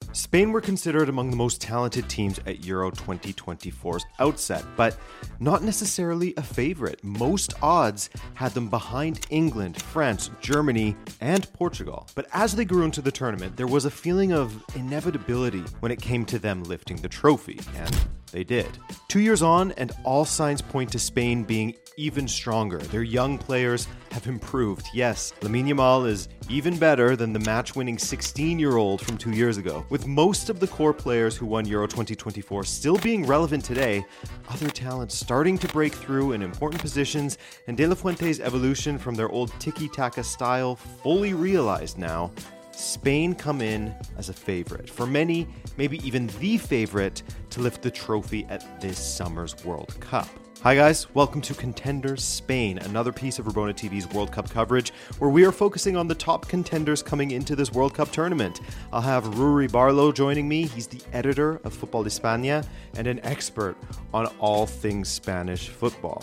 Spain were considered among the most talented teams at Euro 2024's outset, but not necessarily a favorite. Most odds had them behind England, France, Germany, and Portugal. But as they grew into the tournament, there was a feeling of inevitability when it came to them lifting the trophy, and they did. 2 years on, and all signs point to Spain being even stronger. Their young players have improved. Yes, Lamine Yamal is even better than the match-winning 16-year-old from 2 years ago. With most of the core players who won Euro 2024 still being relevant today, other talents starting to break through in important positions, and De La Fuente's evolution from their old tiki-taka style fully realized now, Spain come in as a favorite. For many, maybe even the favorite to lift the trophy at this summer's World Cup. Hi guys, welcome to Contenders Spain, another piece of Rabona TV's World Cup coverage where we are focusing on the top contenders coming into this World Cup tournament. I'll have Ruri Barlow joining me. He's the editor of Fútbol de España and an expert on all things Spanish football.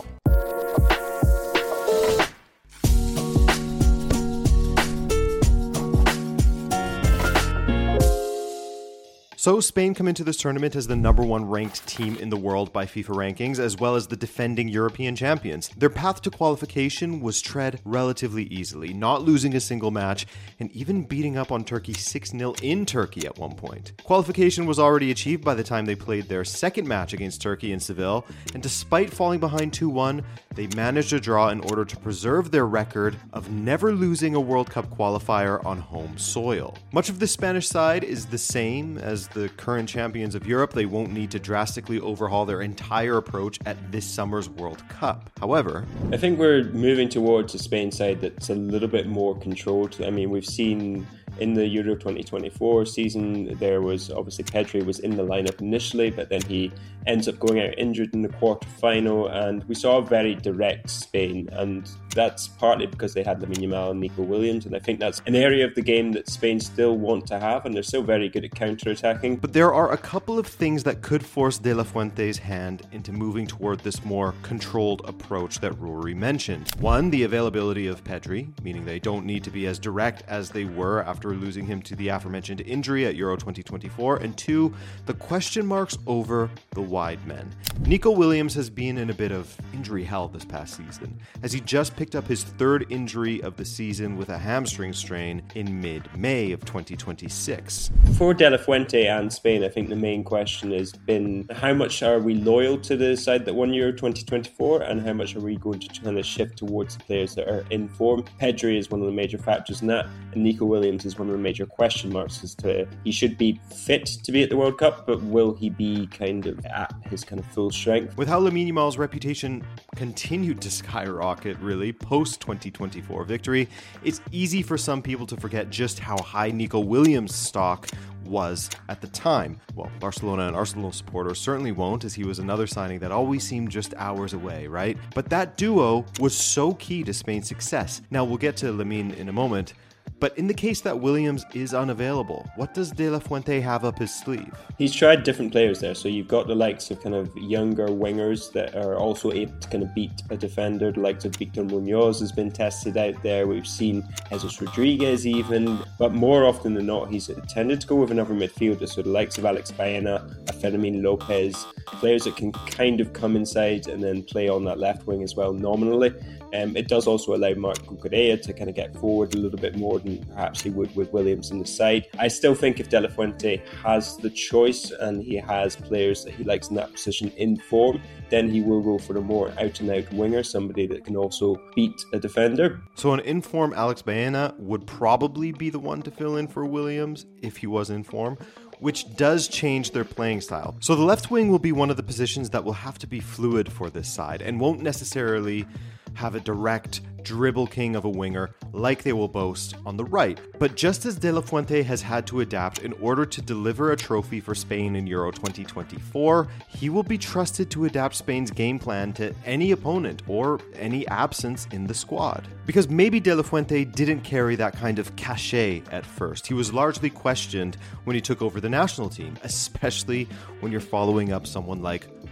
So Spain come into this tournament as the number one ranked team in the world by FIFA rankings, as well as the defending European champions. Their path to qualification was tread relatively easily, not losing a single match, and even beating up on Turkey 6-0 in Turkey at one point. Qualification was already achieved by the time they played their second match against Turkey in Seville, and despite falling behind 2-1, they managed a draw in order to preserve their record of never losing a World Cup qualifier on home soil. Much of the Spanish side is the same as the current champions of Europe. They won't need to drastically overhaul their entire approach at this summer's World Cup. However, I think we're moving towards a Spain side that's a little bit more controlled. I mean, we've seen in the Euro 2024 season, there was obviously Pedri was in the lineup initially, but then he ends up going out injured in the quarter-final, and we saw a very direct Spain, and that's partly because they had Lamine Yamal and Nico Williams, and I think that's an area of the game that Spain still want to have, and they're still very good at counter-attacking. But there are a couple of things that could force De La Fuente's hand into moving toward this more controlled approach that Rory mentioned. One, the availability of Pedri, meaning they don't need to be as direct as they were after losing him to the aforementioned injury at Euro 2024, and two, the question marks over the wide men. Nico Williams has been in a bit of injury hell this past season, as he just picked up his third injury of the season with a hamstring strain in mid-May of 2026. For De La Fuente and Spain, I think the main question has been how much are we loyal to the side that won Euro 2024 and how much are we going to kind of shift towards the players that are in form. Pedri is one of the major factors in that, and Nico Williams is one of the major question marks as to he should be fit to be at the World Cup, but will he be kind of at his kind of full strength? With how Lamine Yamal's reputation continued to skyrocket really post-2024 victory, it's easy for some people to forget just how high Nico Williams' stock was at the time. Well, Barcelona and Arsenal supporters certainly won't, as he was another signing that always seemed just hours away, right? But that duo was so key to Spain's success. Now, we'll get to Lamine in a moment, but in the case that Williams is unavailable, what does De La Fuente have up his sleeve? He's tried different players there. So you've got the likes of kind of younger wingers that are also able to kind of beat a defender. The likes of Victor Munoz has been tested out there. We've seen Jesus Rodriguez even. But more often than not, he's tended to go with another midfielder. So the likes of Alex Baena, Fermín López, players that can kind of come inside and then play on that left wing as well nominally. It does also allow Marc Cucurella to kind of get forward a little bit more than perhaps he would with Williams in the side. I still think if De La Fuente has the choice and he has players that he likes in that position in form, then he will go for the more out-and-out winger, somebody that can also beat a defender. So an in-form Alex Baena would probably be the one to fill in for Williams if he was in form, which does change their playing style. So the left wing will be one of the positions that will have to be fluid for this side and won't necessarily have a direct dribble king of a winger like they will boast on the right. But just as De La Fuente has had to adapt in order to deliver a trophy for Spain in Euro 2024, he will be trusted to adapt Spain's game plan to any opponent or any absence in the squad. Because maybe De La Fuente didn't carry that kind of cachet at first. He was largely questioned when he took over the national team, especially when you're following up someone like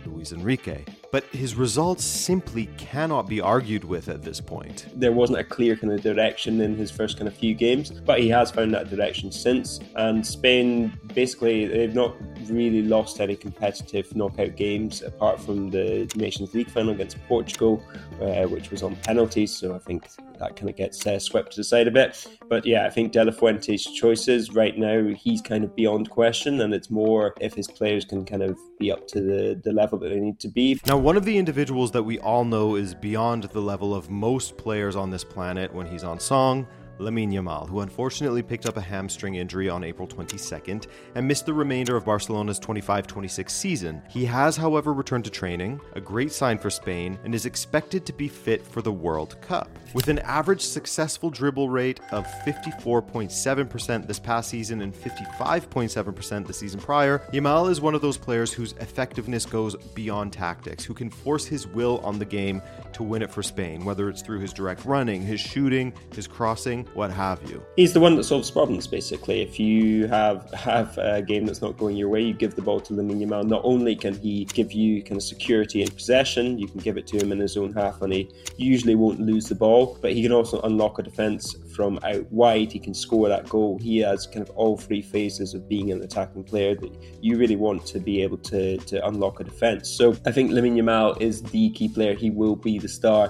Luis Enrique. But his results simply cannot be argued with at this point. There wasn't a clear kind of direction in his first kind of few games, but he has found that direction since. And Spain, basically, they've not really lost any competitive knockout games apart from the Nations League final against Portugal, which was on penalties. So I think that kind of gets swept to the side a bit. But yeah, I think De La Fuente's choices right now, he's kind of beyond question, and it's more if his players can kind of be up to the level that they need to be. Now, one of the individuals that we all know is beyond the level of most players on this planet when he's on song, Lamine Yamal, who unfortunately picked up a hamstring injury on April 22nd and missed the remainder of Barcelona's 25-26 season. He has, however, returned to training, a great sign for Spain, and is expected to be fit for the World Cup. With an average successful dribble rate of 54.7% this past season and 55.7% the season prior, Yamal is one of those players whose effectiveness goes beyond tactics, who can force his will on the game to win it for Spain, whether it's through his direct running, his shooting, his crossing, what have you. He's the one that solves problems, basically. If you have a game that's not going your way, you give the ball to Lamine Yamal. Not only can he give you kind of security in possession, you can give it to him in his own half and he usually won't lose the ball, but he can also unlock a defence from out wide. He can score that goal. He has kind of all three phases of being an attacking player that you really want to be able to unlock a defence. So I think Lamine Yamal is the key player. He will be the star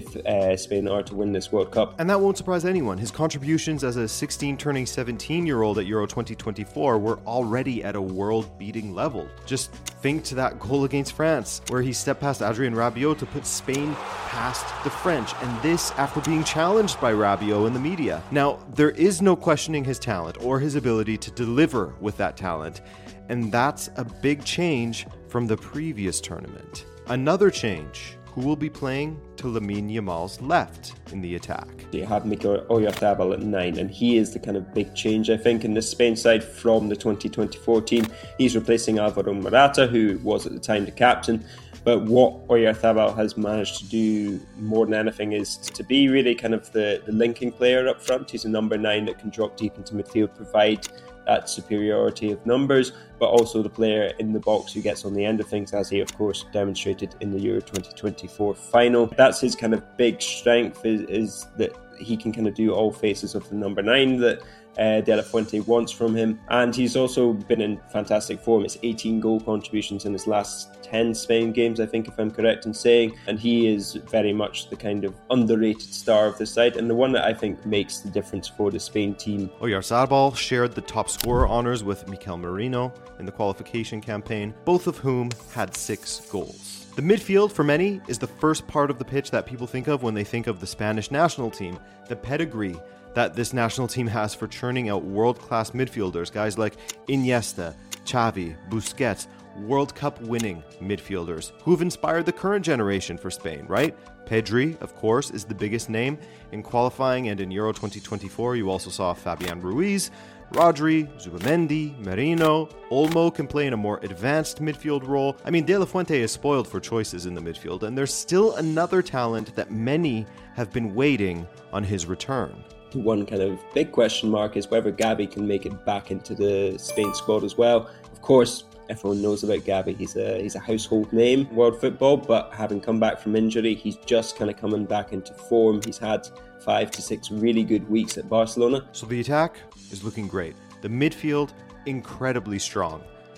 if Spain are to win this World Cup. And that won't surprise anyone. His contributions as a 16 turning 17-year-old at Euro 2024 were already at a world-beating level. Just think to that goal against France, where he stepped past Adrien Rabiot to put Spain past the French, and this after being challenged by Rabiot in the media. Now, there is no questioning his talent or his ability to deliver with that talent, and that's a big change from the previous tournament. Another change: who will be playing to Lamine Yamal's left in the attack? You have Mikel Oyarzabal at 9, and he is the kind of big change, I think, in the Spain side from the 2024 team. He's replacing Alvaro Morata, who was at the time the captain. But what Oyarzabal has managed to do more than anything is to be really kind of the linking player up front. He's a number 9 that can drop deep into midfield, provide that superiority of numbers, but also the player in the box who gets on the end of things, as he of course demonstrated in the Euro 2024 final. That's his kind of big strength, is that he can kind of do all faces of the number 9 that De La Fuente wants from him. And he's also been in fantastic form. It's 18 goal contributions in his last 10 Spain games, I think, if I'm correct in saying, and he is very much the kind of underrated star of the side, and the one that I think makes the difference for the Spain team. Oyarzabal shared the top scorer honours with Mikel Merino in the qualification campaign, both of whom had 6 goals. The midfield, for many, is the first part of the pitch that people think of when they think of the Spanish national team. The pedigree that this national team has for churning out world-class midfielders, guys like Iniesta, Xavi, Busquets, World Cup winning midfielders who have inspired the current generation for Spain, right? Pedri, of course, is the biggest name. In qualifying and in Euro 2024, you also saw Fabian Ruiz, Rodri, Zubamendi, Merino. Olmo can play in a more advanced midfield role. I mean, De La Fuente is spoiled for choices in the midfield, and there's still another talent that many have been waiting on his return. One kind of big question mark is whether Gavi can make it back into the Spain squad as well. Of course, everyone knows about Gavi. He's a household name in world football, but having come back from injury, he's just kind of coming back into form. He's had 5 to 6 really good weeks at Barcelona. So the attack is looking great. The midfield, incredibly strong.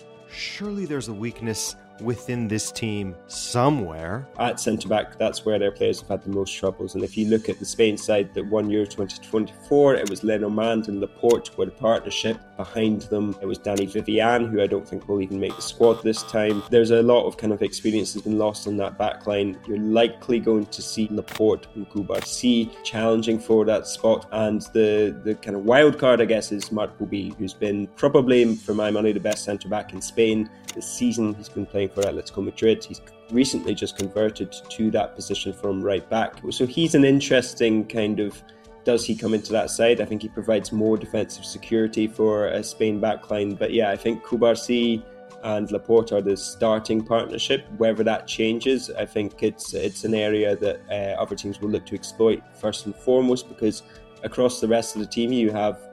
Surely there's a weakness within this team somewhere. At centre-back, that's where their players have had the most troubles. And if you look at the Spain side that won Euro 2024, it was Lenormand and Laporte were the partnership. Behind them, it was Dani Vivian, who I don't think will even make the squad this time. There's a lot of kind of experience has been lost in that back line. You're likely going to see Laporte and Cubarsí challenging for that spot. And the kind of wild card, I guess, is Marc Boubi, who's been probably, for my money, the best centre-back in Spain this season. He's been playing for Atletico Madrid. He's recently just converted to that position from right back. So he's an interesting kind of, does he come into that side? I think he provides more defensive security for a Spain backline. But yeah, I think Cubarsí and Laporte are the starting partnership. Whether that changes, I think it's an area that other teams will look to exploit first and foremost, because across the rest of the team, you have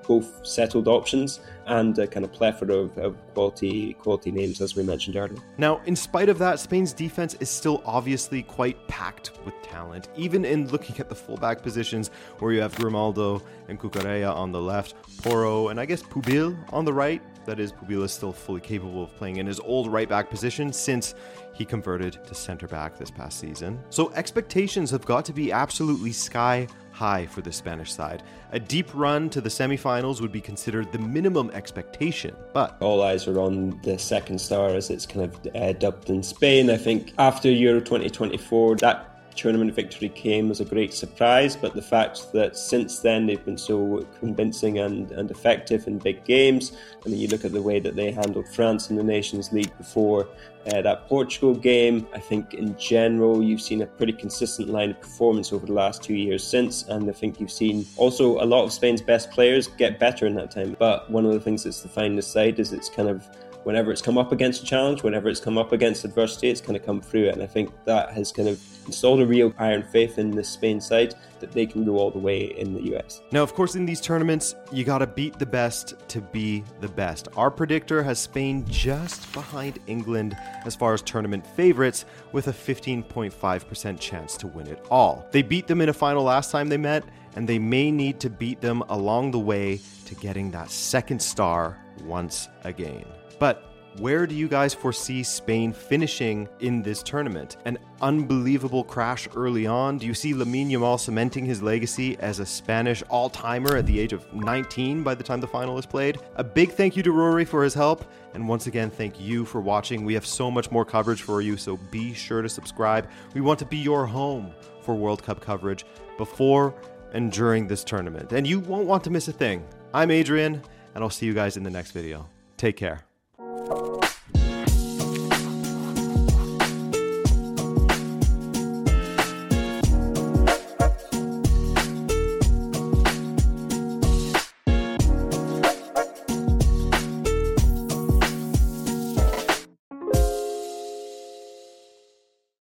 both settled options and a kind of plethora of quality names, as we mentioned earlier. Now, in spite of that, Spain's defense is still obviously quite packed with talent, even in looking at the fullback positions where you have Grimaldo and Cucurella on the left, Porro and I guess Pubil on the right. That is, Pubil is still fully capable of playing in his old right back position since he converted to center back this past season. So expectations have got to be absolutely sky high for the Spanish side. A deep run to the semifinals would be considered the minimum expectation, but all eyes are on the second star, as it's kind of dubbed in Spain. I think after Euro 2024, that tournament victory came as a great surprise, but the fact that since then they've been so convincing and effective in big games. I mean, you look at the way that they handled France in the Nations League before that Portugal game. I think in general you've seen a pretty consistent line of performance over the last 2 years since, and I think you've seen also a lot of Spain's best players get better in that time. But one of the things that's defined this side is it's kind of, whenever it's come up against a challenge, whenever it's come up against adversity, it's kind of come through it. And I think that has kind of installed a real iron faith in the Spain side that they can go all the way in the US. Now, of course, in these tournaments, you got to beat the best to be the best. Our predictor has Spain just behind England as far as tournament favorites, with a 15.5% chance to win it all. They beat them in a final last time they met, and they may need to beat them along the way to getting that second star once again. But where do you guys foresee Spain finishing in this tournament? An unbelievable crash early on? Do you see Lamine Yamal cementing his legacy as a Spanish all-timer at the age of 19 by the time the final is played? A big thank you to Rory for his help. And once again, thank you for watching. We have so much more coverage for you, so be sure to subscribe. We want to be your home for World Cup coverage before and during this tournament. And you won't want to miss a thing. I'm Adrian, and I'll see you guys in the next video. Take care.